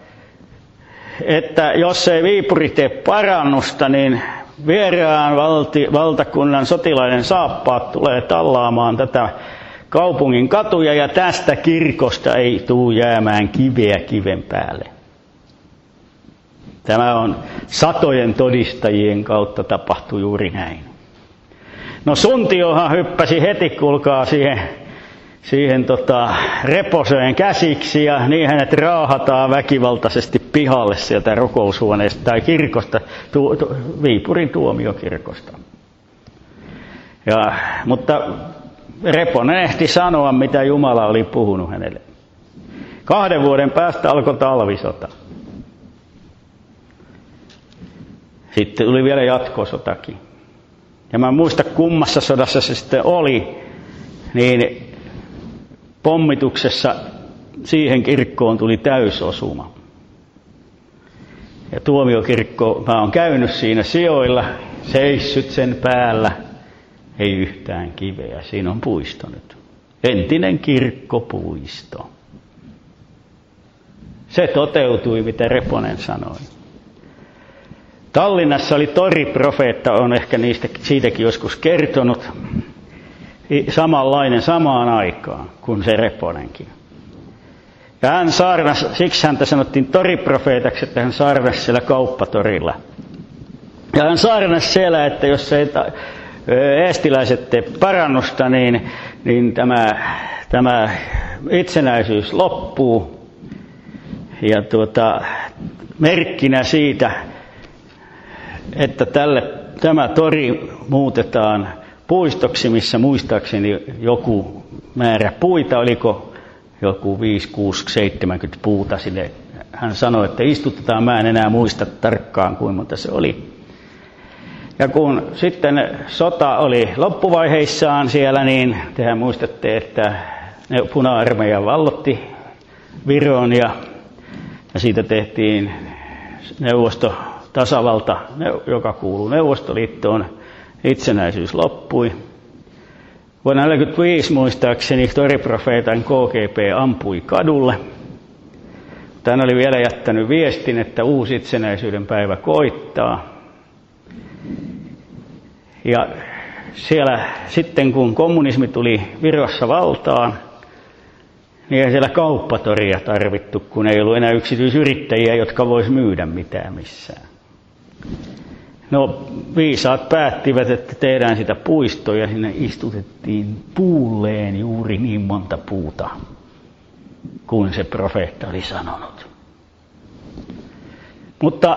että jos ei Viipuri tee parannusta, niin vieraan valti, valtakunnan sotilaiden saappaat tulee tallaamaan tätä kaupungin katuja ja tästä kirkosta ei tule jäämään kiveä kiven päälle. Tämä on satojen todistajien kautta tapahtui juuri näin. No Suntiohan hyppäsi heti, kuulkaa, siihen, siihen tota, Reposeen käsiksi ja niin hänet raahataan väkivaltaisesti pihalle sieltä rukoushuoneesta tai kirkosta, tu, tu, Viipurin tuomiokirkosta. Ja, mutta Reponen ehti sanoa, mitä Jumala oli puhunut hänelle. Kahden vuoden päästä alkoi talvisota. Sitten tuli vielä jatkosotakin. Ja mä en muista kummassa sodassa se sitten oli, niin pommituksessa siihen kirkkoon tuli täysosuma. Ja tuomiokirkko, mä oon käynyt siinä sijoilla, seissyt sen päällä, ei yhtään kiveä. Siinä on puisto nyt. Entinen kirkkopuisto. Se toteutui, mitä Reponen sanoi. Tallinnassa oli toriprofeetta, on ehkä niistä, siitäkin joskus kertonut, samanlainen samaan aikaan kuin se Reponenkin. Ja hän saarnasi, siksi häntä sanottiin toriprofeetaksi, että hän saarnasi siellä kauppatorilla. Ja hän saarnasi siellä, että jos ei eestiläiset tee parannusta, niin, niin tämä, tämä itsenäisyys loppuu. Ja tuota, merkkinä siitä, että tälle, tämä tori muutetaan puistoksi, missä muistaakseni joku määrä puita, oliko joku viisi, kuusi, seitsemänkymmentä puuta sinne. Hän sanoi, että istutetaan, mä en enää muista tarkkaan kuinka monta se oli. Ja kun sitten sota oli loppuvaiheissaan siellä, niin tehän muistatte, että puna-armeija vallotti Viron ja, ja siitä tehtiin neuvosto tasavalta, joka kuuluu Neuvostoliittoon, itsenäisyys loppui. Vuonna tuhatyhdeksänsataaneljäkymmentäviisi muistaakseni toriprofeetan K G P ampui kadulle. Hän oli vielä jättänyt viestin, että uusi itsenäisyyden päivä koittaa. Ja siellä sitten kun kommunismi tuli Virossa valtaan, niin ei siellä kauppatoria tarvittu, kun ei ollut enää yksityisyrittäjiä, jotka vois myydä mitään missään. No viisaat päättivät, että tehdään sitä puistoa ja sinne istutettiin puulleen juuri niin monta puuta, kuin se profeetta oli sanonut. Mutta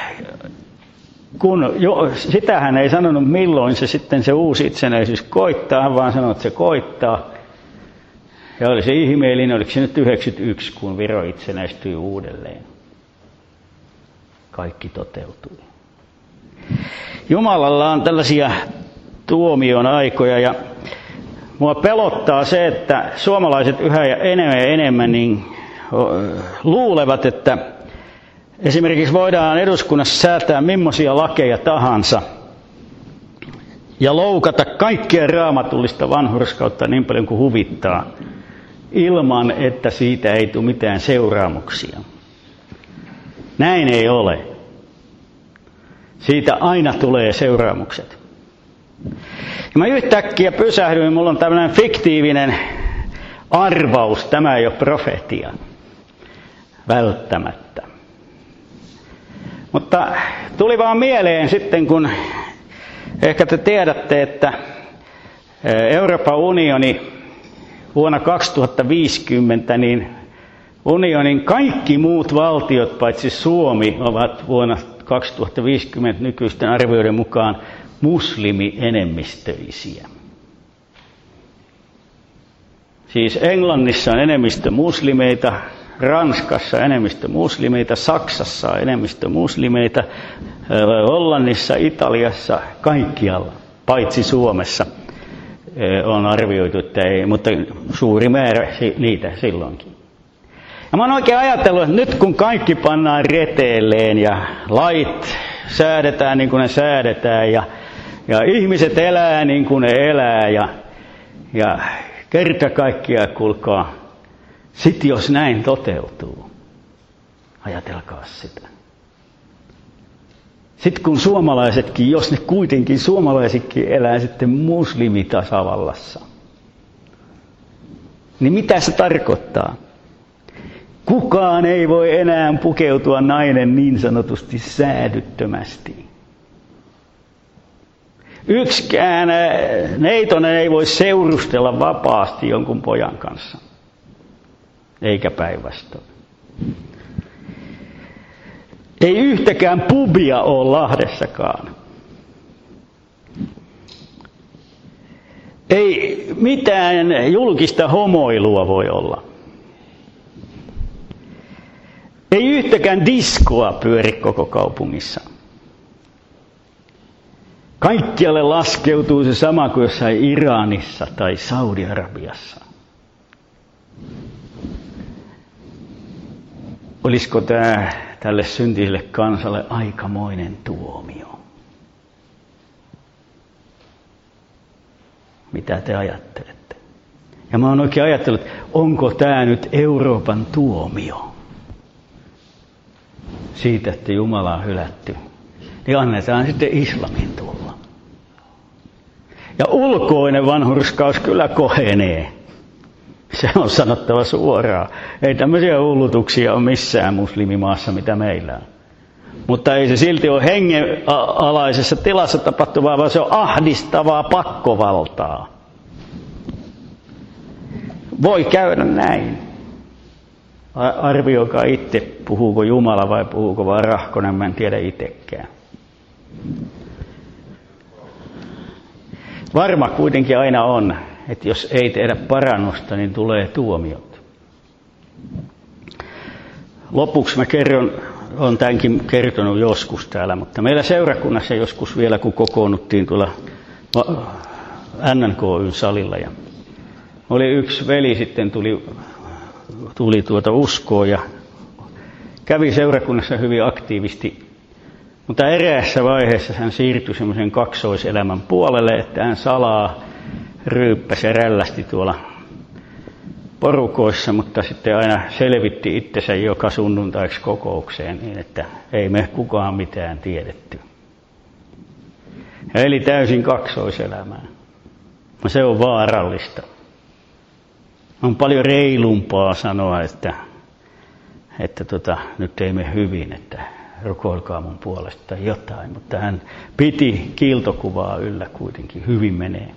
kun jo, sitähän ei sanonut milloin se sitten se uusi itsenäisyys koittaa, vaan sanoi, että se koittaa. Ja oli se ihmeellinen, oliko se nyt yhdeksänkymmentäyksi, kun Viro itsenäistyi uudelleen. Kaikki toteutui. Jumalalla on tällaisia tuomion aikoja ja mua pelottaa se, että suomalaiset yhä ja enemmän ja enemmän niin luulevat, että esimerkiksi voidaan eduskunnassa säätää millaisia lakeja tahansa ja loukata kaikkea raamatullista vanhurskautta niin paljon kuin huvittaa, ilman että siitä ei tule mitään seuraamuksia. Näin ei ole. Siitä aina tulee seuraamukset. Ja mä yhtäkkiä pysähdyin, mulla on tämmöinen fiktiivinen arvaus, tämä ei ole profetia. Välttämättä. Mutta tuli vaan mieleen sitten, kun ehkä te tiedätte, että Euroopan unioni vuonna kaksituhattaviisikymmentä, niin unionin kaikki muut valtiot, paitsi Suomi, ovat vuonna kaksituhattaviisikymmentä nykyisten arvioiden mukaan muslimienemmistöisiä. Siis Englannissa on enemmistö muslimeita, Ranskassa enemmistö muslimeita, Saksassa on enemmistö muslimeita, Hollannissa, Italiassa, kaikkialla, paitsi Suomessa on arvioitu, että ei, mutta suuri määrä niitä silloinkin. Ja mä oon oikein ajatellut, että nyt kun kaikki pannaan reteelleen ja lait säädetään niin kuin ne säädetään ja, ja ihmiset elää niin kuin ne elää ja, ja kerta kaikkiaan kuulkaa, sit jos näin toteutuu, ajatelkaa sitä. Sitten kun suomalaisetkin, jos ne kuitenkin suomalaisetkin elää sitten muslimitasavallassa, Niin mitä se tarkoittaa? Kukaan ei voi enää pukeutua nainen niin sanotusti säädyttömästi. Yksikään neitonen ei voi seurustella vapaasti jonkun pojan kanssa. Eikä päinvastoin. Ei yhtäkään pubia ole Lahdessakaan. Ei mitään julkista homoilua voi olla. Ei yhtäkään diskoa pyöri koko kaupungissa. Kaikkialle laskeutuu se sama kuin jossain Iranissa tai Saudi-Arabiassa. Olisiko tämä tälle syntiselle kansalle aikamoinen tuomio? Mitä te ajattelette? Ja mä oon oikein ajatellut, että onko tämä nyt Euroopan tuomio? Siitä, että Jumala on hylätty. Niin annetaan sitten islamin tulla. Ja ulkoinen vanhurskaus kyllä kohenee. Se on sanottava suoraan. Ei tämmöisiä hullutuksia ole missään muslimimaassa, mitä meillä on. Mutta ei se silti ole hengenalaisessa tilassa tapahtuvaa, vaan se on ahdistavaa pakkovaltaa. Voi käydä näin. Arvioikaa itse, puhuuko Jumala vai puhuuko vaan Rahkonen, mä en tiedä itsekään. Varma kuitenkin aina on, että jos ei tehdä parannusta, niin tulee tuomiot. Lopuksi mä kerron, olen tämänkin kertonut joskus täällä, mutta meillä seurakunnassa joskus vielä, kun kokoonnuttiin tuolla N N K Y-salilla. Ja oli yksi veli sitten tuli, tuli tuota uskoa ja kävi seurakunnassa hyvin aktiivisesti. Mutta eräässä vaiheessa hän siirtyi semmoisen kaksoiselämän puolelle, että hän salaa ryyppäsi ja rällästi tuolla porukoissa, mutta sitten aina selvitti itsensä joka sunnuntaiksi kokoukseen niin, että ei me kukaan mitään tiedetty. Ja eli täysin kaksoiselämää. No se on vaarallista. On paljon reilumpaa sanoa, että, että tota, nyt ei mene hyvin, että rukoilkaa mun puolesta tai jotain, mutta hän piti kiiltokuvaa yllä kuitenkin, hyvin menee.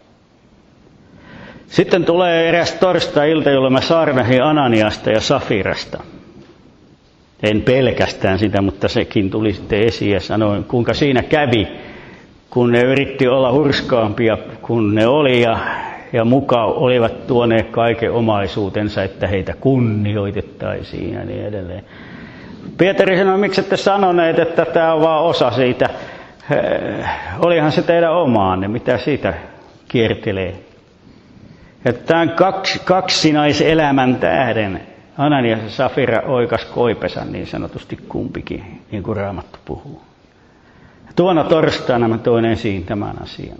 Sitten tulee eräs torstai-ilta, jolloin mä saarnasin Ananiasta ja Safirasta. En pelkästään sitä, mutta sekin tuli sitten esiin ja sanoin, kuinka siinä kävi, kun ne yritti olla hurskaampia kuin ne oli ja, ja mukaan olivat tuoneet kaiken omaisuutensa, että heitä kunnioitettaisiin ja niin edelleen. Pietari sanoi, miksi ette sanoneet, että tämä on vaan osa siitä. Olihan se teidän omaanne, mitä siitä kiertelee. Että tämän kaksi, kaksinaiselämän tähden Ananias ja Safira oikas koipensa niin sanotusti kumpikin, niin kuin Raamattu puhuu. Tuona torstaina mä toin esiin tämän asian.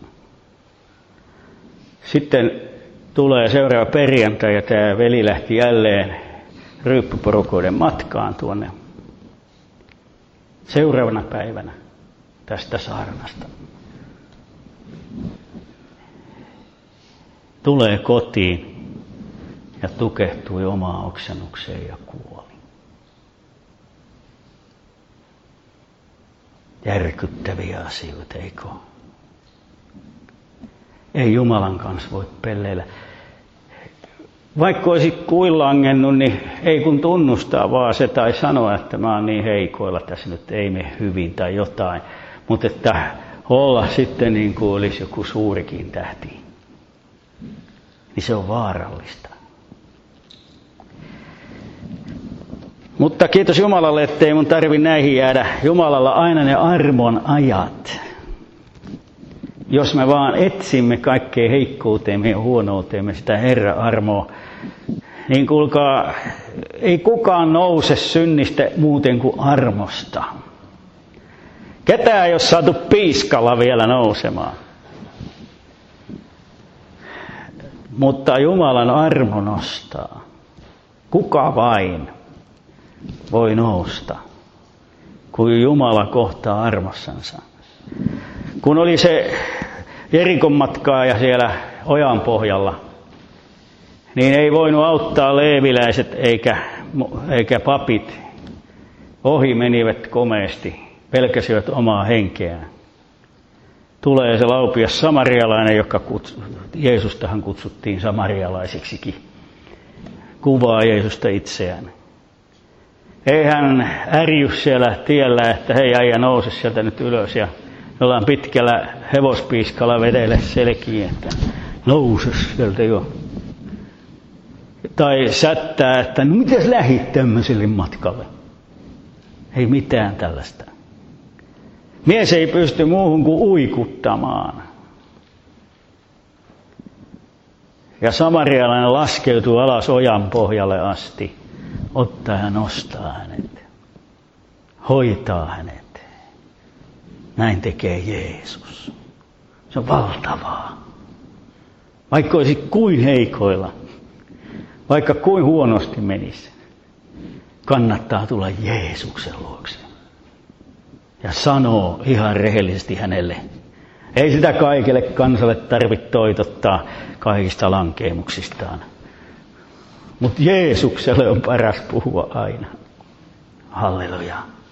Sitten tulee seuraava perjantai ja tämä veli lähti jälleen ryyppyporukoiden matkaan tuonne seuraavana päivänä tästä saarnasta. Tulee kotiin ja tukehtui omaan oksennukseen ja kuoli. Järkyttäviä asioita, eikö? Ei Jumalan kanssa voi pelleillä. Vaikka olisi kuillangennut, niin ei kun tunnustaa vaan se tai sanoa, että mä oon niin heikoilla, tässä nyt ei mene hyvin tai jotain. Mutta että olla sitten niin kuin olisi joku suurikin tähti. Niin se on vaarallista. Mutta kiitos Jumalalle, ettei mun tarvi näihin jäädä. Jumalalla aina ne armon ajat. Jos me vaan etsimme kaikkeen heikkouteemme ja huonouteemme sitä Herran armoa, niin kuulkaa, ei kukaan nouse synnistä muuten kuin armosta. Ketään ei ole saatu piiskalla vielä nousemaan. Mutta Jumalan armo nostaa. Kuka vain voi nousta, kun Jumala kohtaa armossansa. Kun oli se Jerikon matkaa ja siellä ojan pohjalla, niin ei voinut auttaa leeviläiset eikä, eikä papit. Ohi menivät komeasti, pelkäsivät omaa henkeään. Tulee se laupias samarialainen, joka kutsu, Jeesustahan kutsuttiin samarialaisiksikin. Kuvaa Jeesusta itseään. Ei hän ärjy siellä tiellä, että hei äijä nouse sieltä nyt ylös ja jollain pitkällä hevospiiskalla vedelle selkiin, että nouse sieltä jo. Tai sättää, että no mitäs lähit tämmöiselle matkalle? Ei mitään tällaista. Mies ei pysty muuhun kuin uikuttamaan. Ja samarialainen laskeutuu alas ojan pohjalle asti, ottaa ja nostaa hänet, hoitaa hänet. Näin tekee Jeesus. Se on valtavaa. Vaikka olisi kuin heikoilla, vaikka kuin huonosti menisi, kannattaa tulla Jeesuksen luokse. Ja sanoo ihan rehellisesti hänelle. Ei sitä kaikille kansalle tarvitse toitottaa kaikista lankeemuksistaan. Mutta Jeesukselle on paras puhua aina. Halleluja.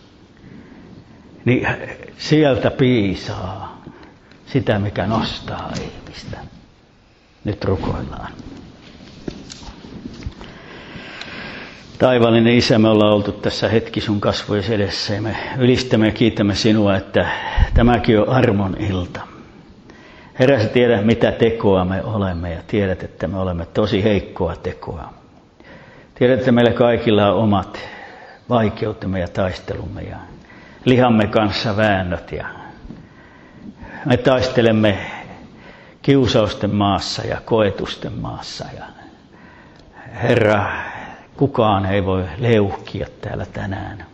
Niin sieltä piisaa sitä, mikä nostaa ihmistä. Nyt rukoillaan. Taivaallinen Isä, me ollaan oltu tässä hetki sun kasvojen edessä ja me ylistämme ja kiitämme sinua, että tämäkin on armon ilta. Herra, sä tiedät, mitä tekoa me olemme ja tiedät, että me olemme tosi heikkoa tekoa. Tiedät, että meillä kaikilla on omat vaikeutemme ja taistelumme ja lihamme kanssa väännöt. Ja me taistelemme kiusausten maassa ja koetusten maassa. Ja Herra, kukaan ei voi leuhkia täällä tänään.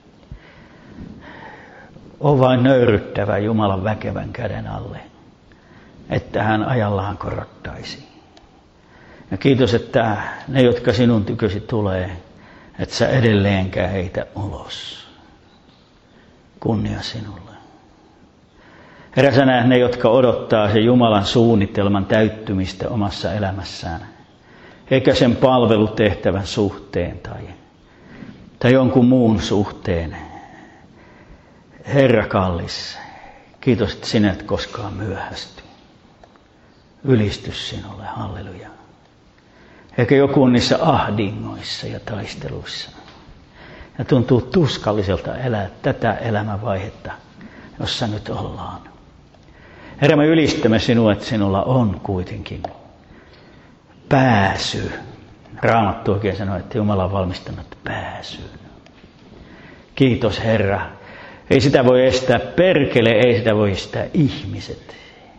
On vain nöyryttävä Jumalan väkevän käden alle, että hän ajallaan korottaisi. Ja kiitos, että ne, jotka sinun tykösi tulee, että sä edelleenkään heitä ulos. Kunnia sinulle. Herra, sä näet ne, jotka odottaa sen Jumalan suunnitelman täyttymistä omassa elämässään. Eikä sen palvelutehtävän suhteen tai, tai jonkun muun suhteen. Herra kallis, kiitos, että sinä et koskaan myöhästy. Ylistys sinulle, halleluja. Eikä joku niissä ahdingoissa ja taisteluissa. Ja tuntuu tuskalliselta elää tätä elämänvaihetta, jossa nyt ollaan. Herra, me ylistämme sinua, että sinulla on kuitenkin pääsy. Raamattu oikein sanoo, että Jumala on valmistanut pääsyyn. Kiitos Herra. Ei sitä voi estää perkele, ei sitä voi estää ihmiset.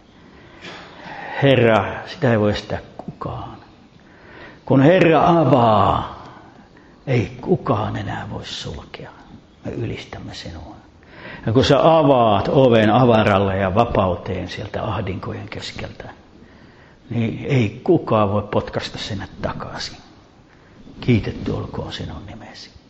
Herra, sitä ei voi estää kukaan. Kun Herra avaa, ei kukaan enää voi sulkea. Me ylistämme sinua. Ja kun sä avaat oven avaralle ja vapauteen sieltä ahdinkojen keskeltä, niin ei kukaan voi potkasta sinne takaisin. Kiitetty olkoon sinun nimesi.